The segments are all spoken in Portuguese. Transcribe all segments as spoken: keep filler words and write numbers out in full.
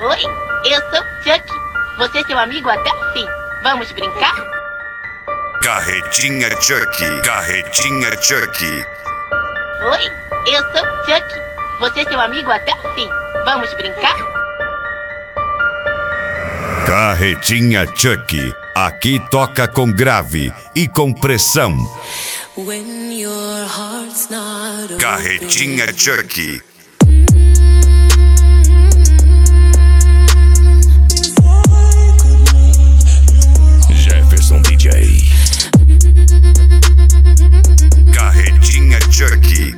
Oi, eu sou Chuck. Você é seu amigo até o fim. Vamos brincar? Carretinha Chuck, Carretinha Chuck. Oi, eu sou Chuck. Você é seu amigo até o fim. Vamos brincar? Carretinha Chuck. Aqui toca com grave e com pressão. Carretinha Chuck. Jefferson D J. Carretinha Chuck.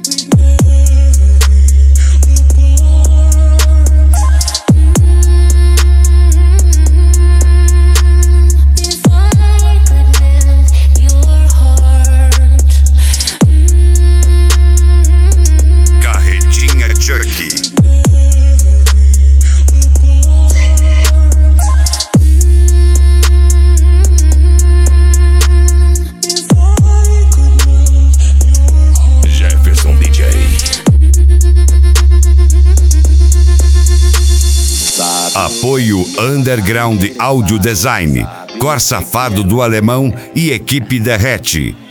Apoio Underground Audio Design, Cor Safado do Alemão e equipe Derrete.